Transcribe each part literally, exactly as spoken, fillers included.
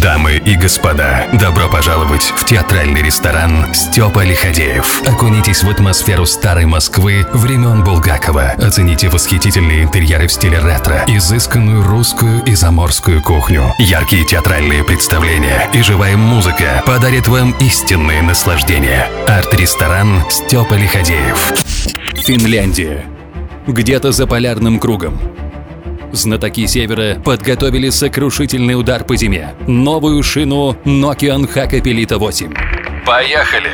Дамы и господа, добро пожаловать в театральный ресторан «Степа Лиходеев». Окунитесь в атмосферу старой Москвы времен Булгакова. Оцените восхитительные интерьеры в стиле ретро, изысканную русскую и заморскую кухню. Яркие театральные представления и живая музыка подарят вам истинное наслаждение. Арт-ресторан «Степа Лиходеев». Финляндия. Где-то за полярным кругом. Знатоки Севера подготовили сокрушительный удар по зиме. Новую шину Nokian Hakkapeliitta восемь. Поехали!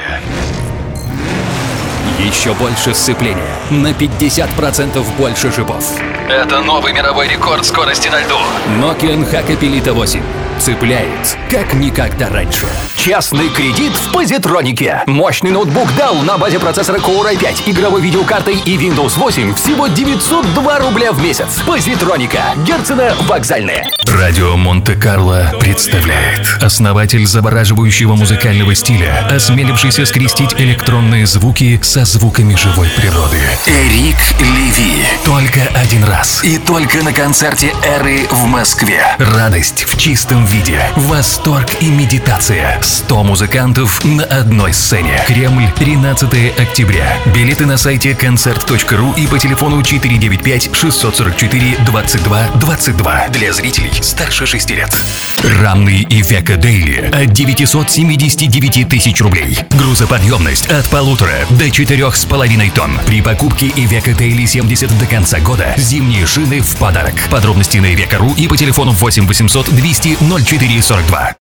Еще больше сцепления. На пятьдесят процентов больше шипов. Это новый мировой рекорд скорости на льду. Nokian Hakkapeliitta восемь. Цепляет, как никогда раньше. Частный кредит в Позитронике. Мощный ноутбук Dell на базе процессора Core ай пять, игровой видеокартой и Windows восемь всего девятьсот два рубля в месяц. Позитроника. Герцена Вокзальная. Радио Монте-Карло представляет основатель завораживающего музыкального стиля, осмелившийся скрестить электронные звуки со звуками живой природы. Эрик Леви. Только один раз. И только на концерте Эры в Москве. Радость в чистом виде. Восторг и медитация. сто музыкантов на одной сцене. Кремль, тринадцатого октября. Билеты на сайте концерт точка ру и по телефону четыре девять пять шесть сорок четыре двадцать два двадцать два для зрителей старше шести лет. Рамный Ивеко Дейли от девятьсот семьдесят девять тысяч рублей. Грузоподъемность от полутора до четырех с половиной тонн. При покупке Ивеко Дейли семьдесят до конца года зимние шины в подарок. Подробности на ивеко точка ру и по телефону восемь восемьсот двести ноль четыре сорок два.